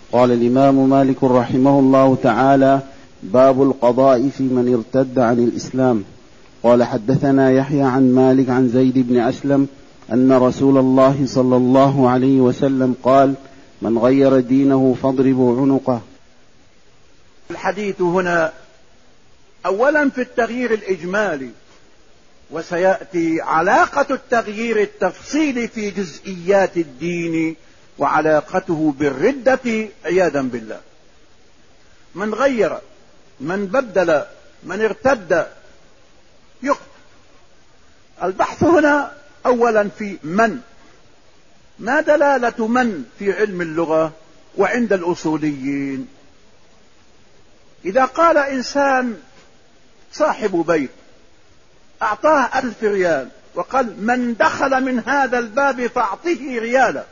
قال الإمام مالك رحمه الله تعالى: باب القضاء في من ارتد عن الإسلام. قال: حدثنا يحيى عن مالك عن زيد بن أسلم أن رسول الله صلى الله عليه وسلم قال: من غير دينه فاضربوا عنقه. الحديث هنا أولا في التغيير الإجمالي، وسيأتي علاقة التغيير التفصيلي في جزئيات الدين وعلاقته بالردة عياذا بالله. من غير، من بدل، من ارتد يقتل. البحث هنا أولا في من. ما دلالة من في علم اللغة وعند الأصوليين؟ إذا قال إنسان صاحب بيت أعطاه 1000 ريال وقال: من دخل من هذا الباب فأعطيه ريالا.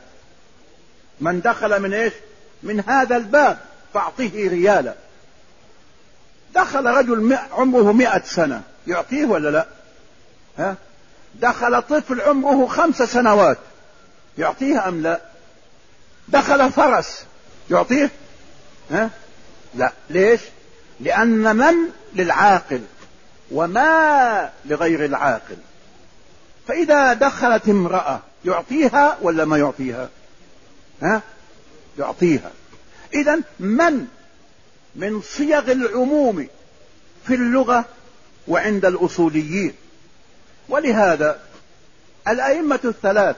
من دخل من إيش؟ من هذا الباب فأعطيه ريالا. دخل رجل عمره 100 سنة، يعطيه ولا لا؟ ها؟ دخل طفل عمره 5 سنوات، يعطيه أم لا؟ دخل فرس، يعطيه؟ ها؟ لا. ليش؟ لأن من للعاقل وما لغير العاقل. فإذا دخلت امرأة يعطيها ولا ما يعطيها؟ ها؟ يعطيها. إذن من صيغ العموم في اللغة وعند الأصوليين. ولهذا الأئمة الثلاث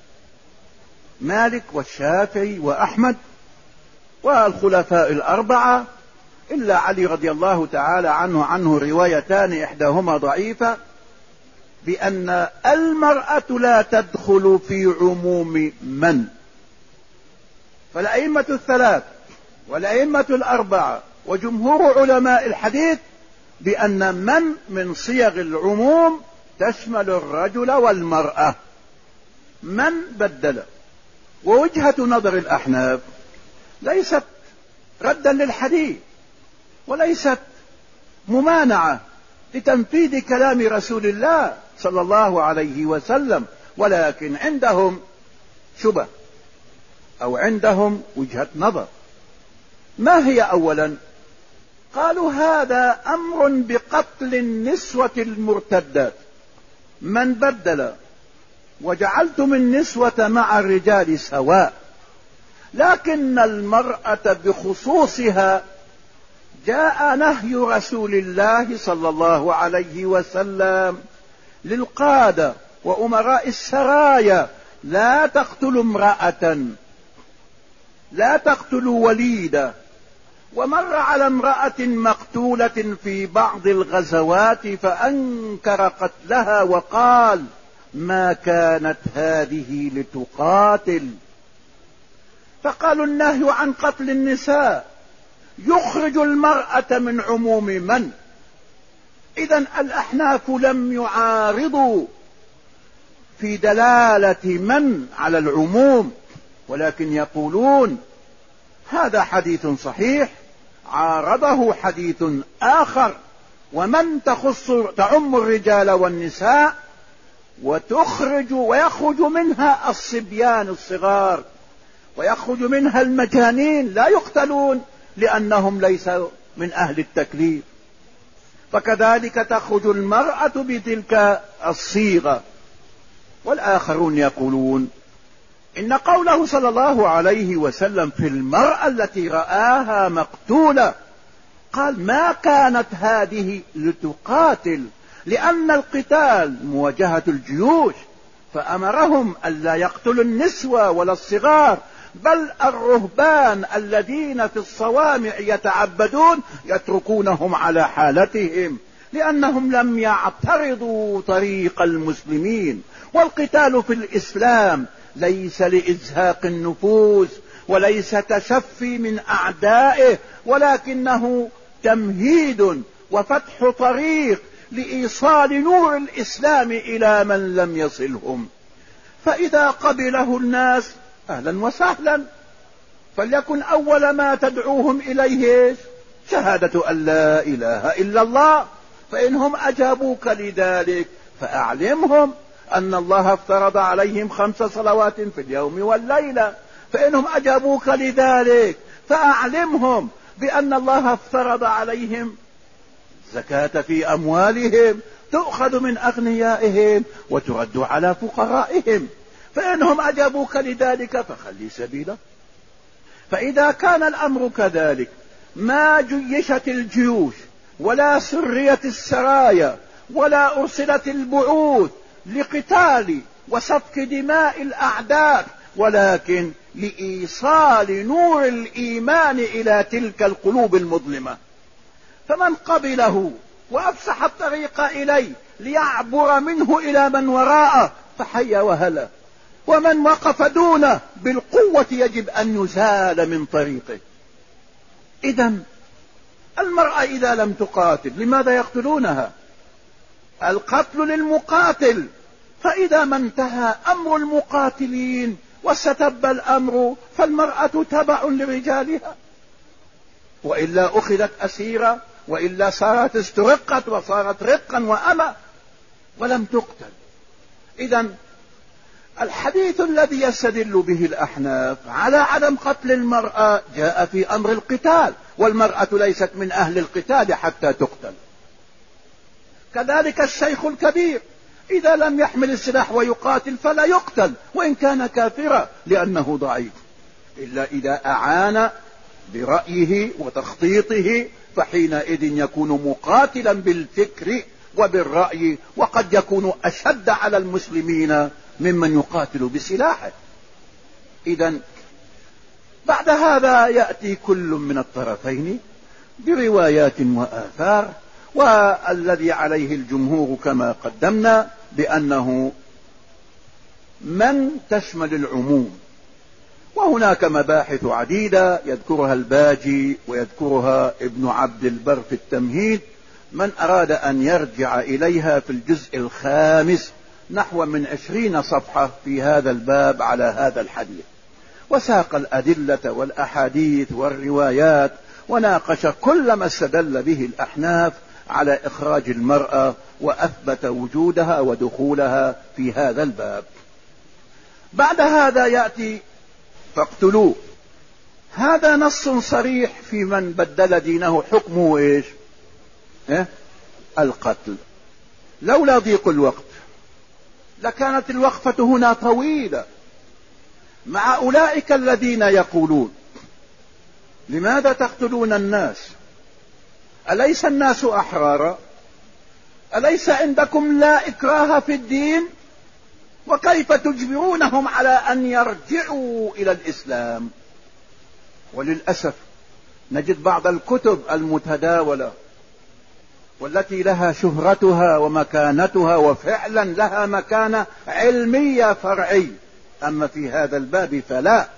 مالك والشافعي وأحمد والخلفاء الأربعة إلا علي رضي الله تعالى عنه روايتان إحداهما ضعيفة بأن المرأة لا تدخل في عموم من. فالأئمة الثلاث والأئمة الأربعة وجمهور علماء الحديث بأن من صيغ العموم تشمل الرجل والمرأة. من بدل. ووجهة نظر الأحناف ليست ردا للحديث وليست ممانعة لتنفيذ كلام رسول الله صلى الله عليه وسلم، ولكن عندهم شبه أو عندهم وجهة نظر. ما هي؟ أولا قالوا: هذا أمر بقتل النسوة المرتدات. من بدل وجعلتم النسوة مع الرجال سواء، لكن المرأة بخصوصها جاء نهي رسول الله صلى الله عليه وسلم للقادة وأمراء السرايا: لا تقتلوا امرأة، لا تقتلوا وليدة. ومر على امرأة مقتولة في بعض الغزوات فأنكر قتلها وقال: ما كانت هذه لتقاتل. فقالوا: النهي عن قتل النساء يخرج المرأة من عموم من. إذن الأحناف لم يعارضوا في دلالة من على العموم، ولكن يقولون: هذا حديث صحيح عارضه حديث آخر، ومن تعم الرجال والنساء ويخرج منها الصبيان الصغار ويخرج منها المجانين، لا يقتلون لأنهم ليسوا من أهل التكليف. فكذلك تخرج المرأة بتلك الصيغة. والآخرون يقولون إن قوله صلى الله عليه وسلم في المرأة التي رآها مقتولة قال: ما كانت هذه لتقاتل، لأن القتال مواجهة الجيوش، فأمرهم ألا يقتلوا النسوة ولا الصغار، بل الرهبان الذين في الصوامع يتعبدون يتركونهم على حالتهم، لأنهم لم يعترضوا طريق المسلمين. والقتال في الإسلام ليس لإزهاق النفوس وليس تشفي من أعدائه، ولكنه تمهيد وفتح طريق لإيصال نور الإسلام إلى من لم يصلهم. فإذا قبله الناس أهلا وسهلا، فليكن أول ما تدعوهم إليه شهادة أن لا إله إلا الله. فإنهم أجابوك لذلك فأعلمهم أن الله افترض عليهم 5 صلوات في اليوم والليلة. فإنهم أجابوك لذلك فأعلمهم بأن الله افترض عليهم زكاة في أموالهم تؤخذ من أغنيائهم وترد على فقرائهم، فإنهم أجابوك لذلك فخلي سبيله. فإذا كان الأمر كذلك ما جيشت الجيوش ولا سريت السرايا ولا أرسلت البعوث لقتال وسفك دماء الأعداء، ولكن لإيصال نور الإيمان إلى تلك القلوب المظلمة، فمن قبله وأفسح الطريق إليه ليعبر منه إلى من وراءه فحي وهلا، ومن وقف دونه بالقوة يجب أن يزال من طريقه. إذن المرأة إذا لم تقاتل لماذا يقتلونها؟ القتل للمقاتل، فإذا ما انتهى أمر المقاتلين وستب الأمر فالمرأة تبع لرجالها، وإلا أخذت أسيرة، وإلا صارت استرقت وصارت رقا وأمة ولم تقتل. إذن الحديث الذي يستدل به الأحناف على عدم قتل المرأة جاء في أمر القتال، والمرأة ليست من أهل القتال حتى تقتل. كذلك الشيخ الكبير إذا لم يحمل السلاح ويقاتل فلا يقتل وإن كان كافرا لأنه ضعيف، إلا إذا أعان برأيه وتخطيطه فحينئذ يكون مقاتلا بالفكر وبالرأي، وقد يكون أشد على المسلمين ممن يقاتل بسلاحه. إذن بعد هذا يأتي كل من الطرفين بروايات وآثار، والذي عليه الجمهور كما قدمنا بأنه من تشمل العموم، وهناك مباحث عديدة يذكرها الباجي ويذكرها ابن عبد البر في التمهيد، من أراد أن يرجع إليها في الجزء الخامس نحو من 20 صفحة في هذا الباب على هذا الحديث، وساق الأدلة والأحاديث والروايات وناقش كل ما استدل به الأحناف على إخراج المرأة وأثبت وجودها ودخولها في هذا الباب. بعد هذا يأتي فاقتلوه، هذا نص صريح في من بدل دينه، حكمه إيش؟ القتل. لولا ضيق الوقت لكانت الوقفة هنا طويلة مع أولئك الذين يقولون لماذا تقتلون الناس؟ أليس الناس أحرارا؟ أليس عندكم لا إكراه في الدين؟ وكيف تجبرونهم على أن يرجعوا إلى الإسلام؟ وللأسف نجد بعض الكتب المتداولة والتي لها شهرتها ومكانتها وفعلا لها مكانة علمية فرعية، أما في هذا الباب فلا.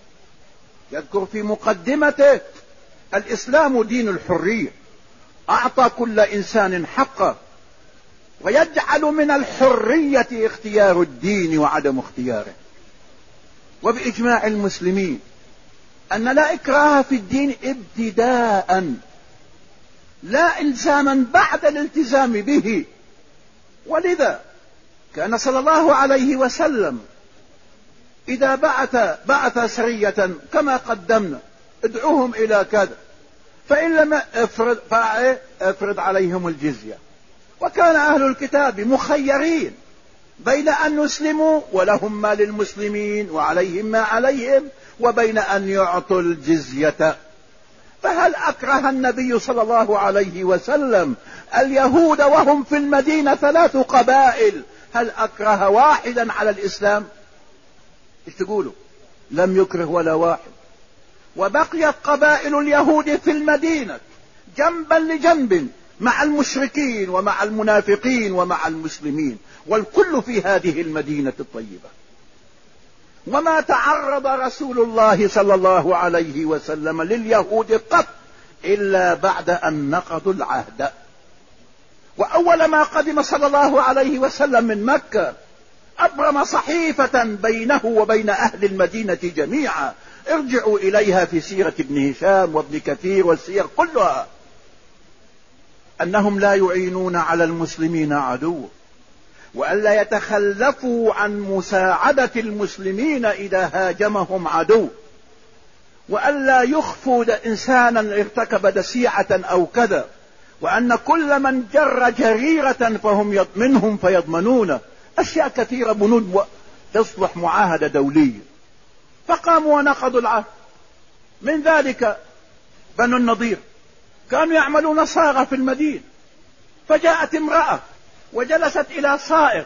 يذكر في مقدمته الإسلام دين الحرية، أعطى كل إنسان حقه، ويجعل من الحرية اختيار الدين وعدم اختياره. وبإجماع المسلمين أن لا إكراه في الدين ابتداء، لا إلزاما بعد الالتزام به. ولذا كان صلى الله عليه وسلم إذا بعث سرية كما قدمنا ادعوهم إلى كذا، فإن لم افرض عليهم الجزية. وكان أهل الكتاب مخيرين بين أن يسلموا ولهم ما للمسلمين وعليهم ما عليهم، وبين أن يعطوا الجزية. فهل أكره النبي صلى الله عليه وسلم اليهود وهم في المدينة 3 قبائل؟ هل أكره واحدا على الإسلام؟ ايش تقولوا؟ لم يكره ولا واحد. وبقيت قبائل اليهود في المدينة جنبا لجنب مع المشركين ومع المنافقين ومع المسلمين، والكل في هذه المدينة الطيبة. وما تعرض رسول الله صلى الله عليه وسلم لليهود قط إلا بعد أن نقضوا العهد. وأول ما قدم صلى الله عليه وسلم من مكة أبرم صحيفة بينه وبين أهل المدينة جميعا، ارجعوا إليها في سيرة ابن هشام وابن كثير والسير كلها، أنهم لا يعينون على المسلمين عدو، وألا يتخلفوا عن مساعدة المسلمين إذا هاجمهم عدو، وألا يخفوا إنسانا ارتكب دسيعة أو كذا، وأن كل من جر جريرة فهم منهم فيضمنون. أشياء كثيرة بنود تصلح معاهدة دولية. فقاموا ونقضوا العهد. من ذلك بنو النضير كانوا يعملون صاغة في المدينة، فجاءت امرأة وجلست إلى صائغ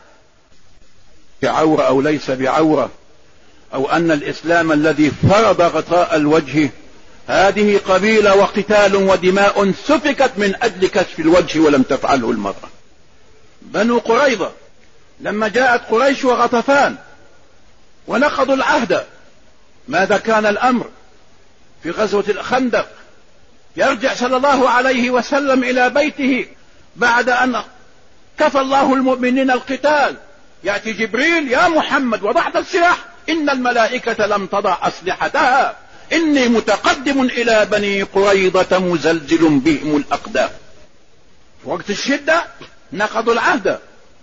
بعورة أو ليس بعورة، أو أن الإسلام الذي فرض غطاء الوجه هذه قبيلة وقتال ودماء سفكت من أجل كشف الوجه ولم تفعله المرأة. بنو قريظة لما جاءت قريش وغطفان ونقضوا العهد، ماذا كان الأمر؟ في غزوة الخندق يرجع صلى الله عليه وسلم إلى بيته بعد أن كفى الله المؤمنين القتال، يأتي جبريل: يا محمد وضعت السلاح؟ إن الملائكة لم تضع أسلحتها، إني متقدم إلى بني قريظة مزلزل بهم الأقدام. وقت الشدة نقضوا العهد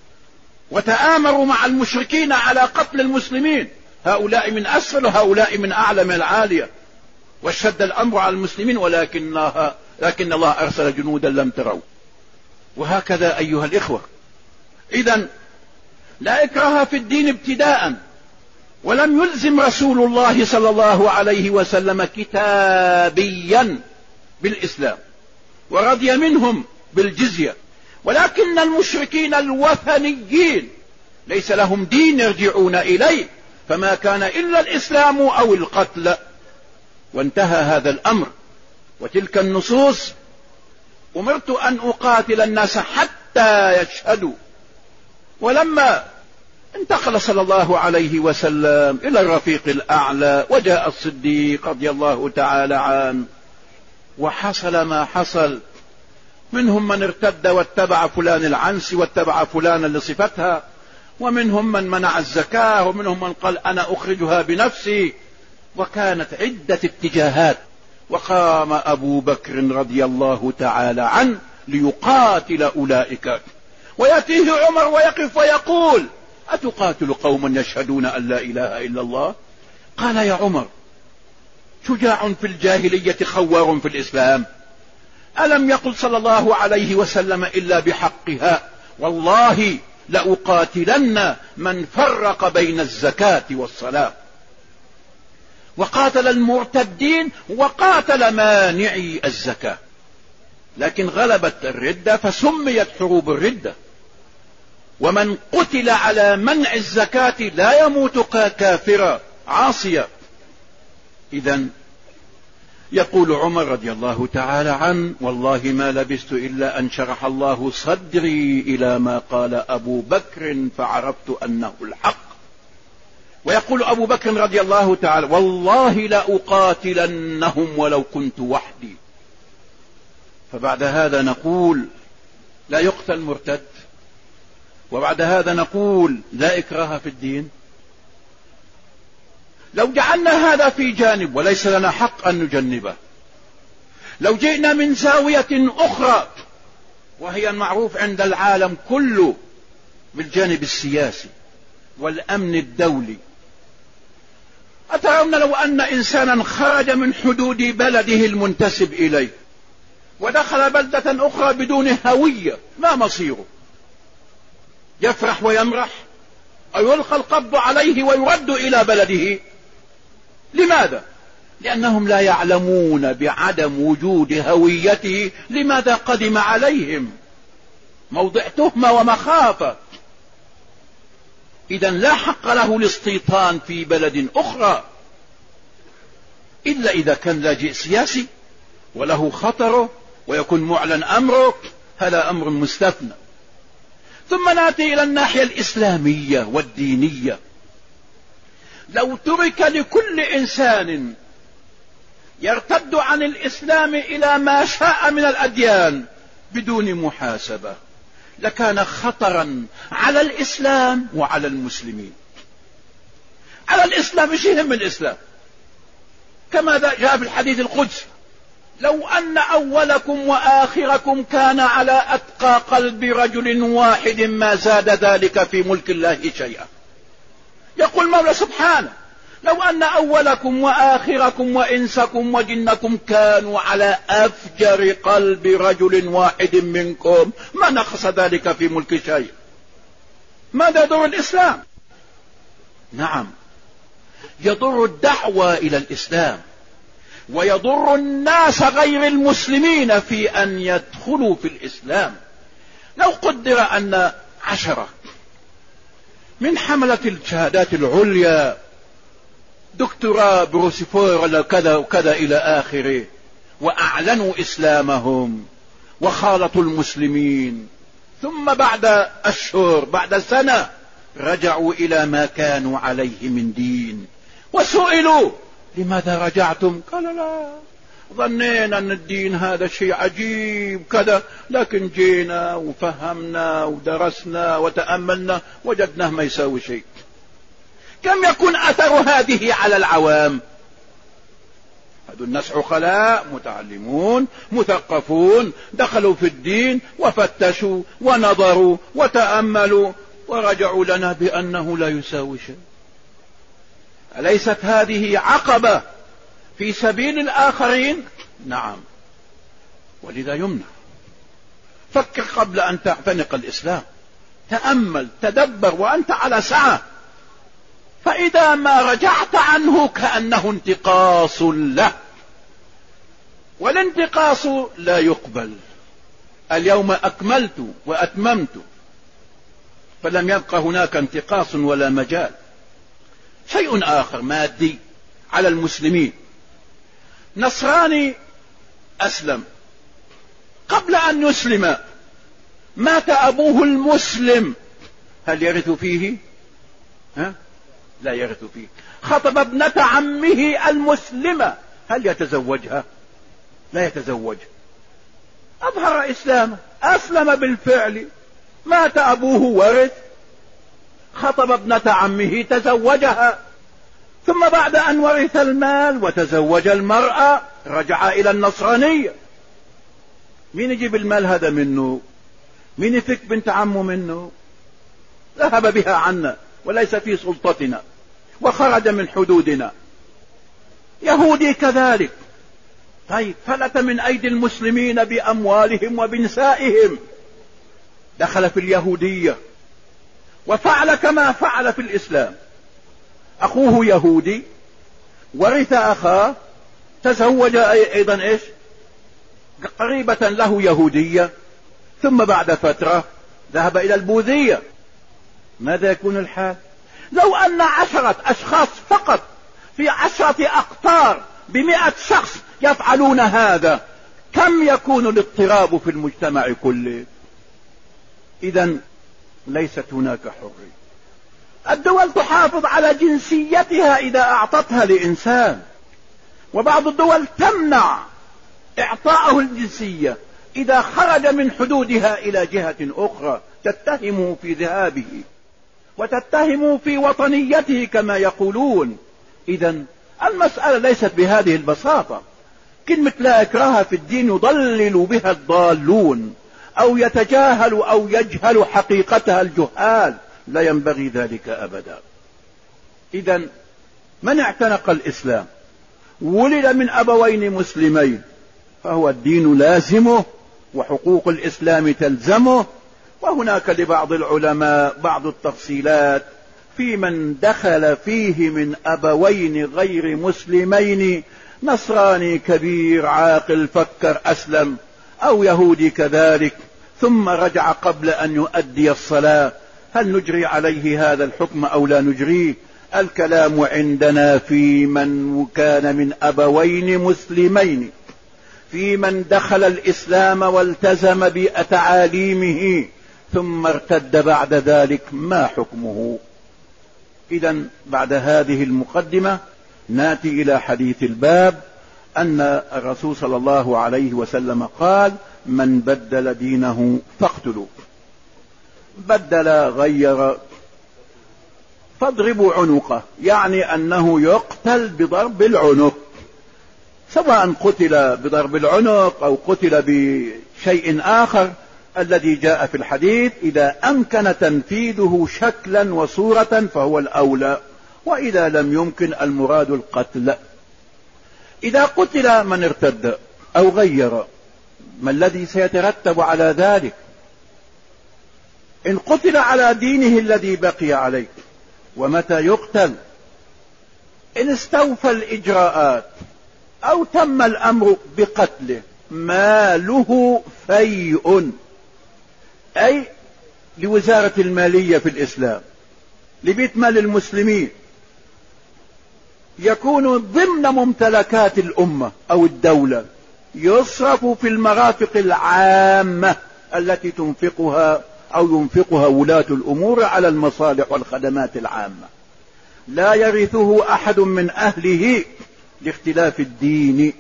وتآمروا مع المشركين على قتل المسلمين، هؤلاء من أسفل وهؤلاء من أعلى من العالية، واشتد الأمر على المسلمين، لكن الله أرسل جنودا لم تروا. وهكذا أيها الإخوة، إذن لا إكراه في الدين ابتداء، ولم يلزم رسول الله صلى الله عليه وسلم كتابيا بالإسلام، ورضي منهم بالجزية، ولكن المشركين الوثنيين ليس لهم دين يرجعون إليه، فما كان إلا الإسلام أو القتل، وانتهى هذا الأمر. وتلك النصوص: أمرت أن أقاتل الناس حتى يشهدوا. ولما انتقل صلى الله عليه وسلم إلى الرفيق الأعلى وجاء الصديق رضي الله تعالى عنه وحصل ما حصل، منهم من ارتد واتبع فلان العنسي واتبع فلانا لصفتها، ومنهم من منع الزكاة، ومنهم من قال أنا أخرجها بنفسي، وكانت عدة اتجاهات. وقام أبو بكر رضي الله تعالى عنه ليقاتل أولئك، ويأتيه عمر ويقف ويقول: أتقاتل قوما يشهدون أن لا إله إلا الله؟ قال: يا عمر، شجاع في الجاهلية خوار في الإسلام، ألم يقل صلى الله عليه وسلم إلا بحقها: والله لأقاتلن من فرق بين الزكاة والصلاة. وقاتل المرتدين وقاتل مانعي الزكاة، لكن غلبت الردة فسميت حروب الردة. ومن قتل على منع الزكاة لا يموت كافرا عاصيا. إذن يقول عمر رضي الله تعالى عنه: والله ما لبثت إلا أن شرح الله صدري إلى ما قال أبو بكر فعرفت أنه الحق. ويقول أبو بكر رضي الله تعالى: والله لأقاتلنهم ولو كنت وحدي. فبعد هذا نقول: لا يقتل مرتد، وبعد هذا نقول: لا إكراه في الدين. لو جعلنا هذا في جانب، وليس لنا حق أن نجنبه، لو جئنا من زاوية أخرى وهي المعروف عند العالم كله بالجانب السياسي والأمن الدولي، أترون لو أن إنسانا خرج من حدود بلده المنتسب إليه ودخل بلدة أخرى بدون هوية، ما مصيره؟ يفرح ويمرح أو يلقى القبض عليه ويرد إلى بلده؟ لماذا؟ لأنهم لا يعلمون بعدم وجود هويته لماذا قدم عليهم، موضع تهمة ومخافة. إذن لا حق له الاستيطان في بلد أخرى إلا إذا كان لاجئ سياسي وله خطره ويكون معلن أمره، هذا أمر مستثنى. ثم نأتي إلى الناحية الإسلامية والدينية. لو ترك لكل إنسان يرتد عن الإسلام إلى ما شاء من الأديان بدون محاسبة لكان خطرا على الإسلام وعلى المسلمين. على الإسلام ايش يهم الإسلام؟ كما جاء في الحديث القدسي: لو أن أولكم وآخركم كان على أتقى قلب رجل واحد ما زاد ذلك في ملك الله شيئا. يقول المولى سبحانه: لو أن أولكم وآخركم وإنسكم وجنكم كانوا على أفجر قلب رجل واحد منكم ما نقص ذلك في ملك شيء. ماذا يضر الإسلام؟ نعم، يضر الدعوة إلى الإسلام، ويضر الناس غير المسلمين في أن يدخلوا في الإسلام. لو قدر أن 10 من حملة الشهادات العليا، دكتوراه، بروسيفور، ولا كذا وكذا إلى آخره، وأعلنوا إسلامهم وخالطوا المسلمين، ثم بعد أشهر، بعد سنة، رجعوا إلى ما كانوا عليه من دين، وسئلوا لماذا رجعتم؟ قال لا، ظنينا أن الدين هذا شيء عجيب كذا، لكن جينا وفهمنا ودرسنا وتأملنا وجدناه ما يساوي شيء. كم يكون أثر هذه على العوام؟ هذو الناس عقلاء متعلمون مثقفون، دخلوا في الدين وفتشوا ونظروا وتأملوا ورجعوا لنا بأنه لا يساوي شيء. أليست هذه عقبة في سبيل الآخرين؟ نعم، ولذا يمنع. فكر قبل أن تعتنق الإسلام، تأمل، تدبر وأنت على سعة، فإذا ما رجعت عنه كأنه انتقاص له، والانتقاص لا يقبل. اليوم أكملت وأتممت، فلم يبقى هناك انتقاص ولا مجال. شيء آخر مادي على المسلمين، نصراني أسلم، قبل أن يسلم مات أبوه المسلم، هل يرث فيه؟ لا يرث فيه. خطب ابنة عمه المسلمة، هل يتزوجها؟ لا يتزوج. أظهر إسلامه، أسلم بالفعل، مات أبوه ورث، خطب ابنة عمه تزوجها، ثم بعد أن ورث المال وتزوج المرأة رجع إلى النصرانية. مين يجيب المال هذا منه؟ مين يفك بنت عمه منه؟ ذهب بها عنا وليس في سلطتنا وخرج من حدودنا. يهودي كذلك. طيب، فلت من أيدي المسلمين بأموالهم وبنسائهم، دخل في اليهودية وفعل كما فعل في الإسلام. أخوه يهودي، ورث أخاه، تزوج أيضا إيش؟ قريبة له يهودية، ثم بعد فترة ذهب إلى البوذية. ماذا يكون الحال؟ لو أن 10 أشخاص فقط في 10 أقطار ب100 شخص يفعلون هذا، كم يكون الاضطراب في المجتمع كله؟ إذن ليست هناك حرية. الدول تحافظ على جنسيتها إذا أعطتها لإنسان، وبعض الدول تمنع إعطاءه الجنسية إذا خرج من حدودها إلى جهة أخرى، تتهمه في ذهابه وتتهمه في وطنيته كما يقولون. إذن المسألة ليست بهذه البساطة. كلمة لا إكراه في الدين يضلل بها الضالون، أو يتجاهل أو يجهل حقيقتها الجهال، لا ينبغي ذلك أبدا. إذن من اعتنق الإسلام ولد من أبوين مسلمين فهو الدين لازمه وحقوق الإسلام تلزمه. وهناك لبعض العلماء بعض التفصيلات في من دخل فيه من أبوين غير مسلمين، نصراني كبير عاقل فكر أسلم، أو يهودي كذلك ثم رجع قبل أن يؤدي الصلاة، هل نجري عليه هذا الحكم أو لا نجريه؟ الكلام عندنا في من كان من أبوين مسلمين، في من دخل الإسلام والتزم بتعاليمه ثم ارتد بعد ذلك، ما حكمه؟ إذن بعد هذه المقدمة ناتي إلى حديث الباب، أن الرسول صلى الله عليه وسلم قال: من بدل دينه فاقتلوه. بدل، غير، فاضربوا عنقه، يعني أنه يقتل بضرب العنق، سواء قتل بضرب العنق أو قتل بشيء آخر الذي جاء في الحديث. إذا أمكن تنفيذه شكلا وصورة فهو الأولى، وإذا لم يمكن المراد القتل. إذا قتل من ارتد أو غير، ما الذي سيترتب على ذلك؟ إن قتل على دينه الذي بقي عليه، ومتى يقتل؟ إن استوفى الإجراءات أو تم الأمر بقتله، ماله فيء، أي لوزارة المالية في الإسلام، لبيت مال المسلمين، يكون ضمن ممتلكات الأمة أو الدولة، يصرف في المرافق العامة التي تنفقها أو ينفقها ولاة الأمور على المصالح والخدمات العامة. لا يرثه أحد من أهله لاختلاف الدين.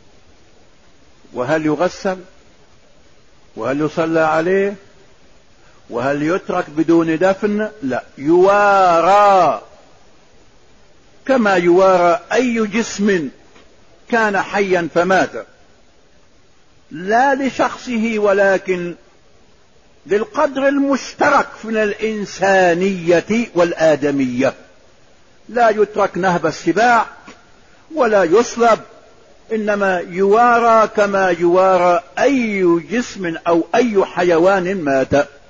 وهل يغسل؟ وهل يصلى عليه؟ وهل يترك بدون دفن؟ لا، يوارى كما يوارى أي جسم كان حيا فمات، لا لشخصه ولكن للقدر المشترك من الإنسانية والآدمية. لا يترك نهب السباع ولا يصلب، إنما يوارى كما يوارى أي جسم أو أي حيوان مات.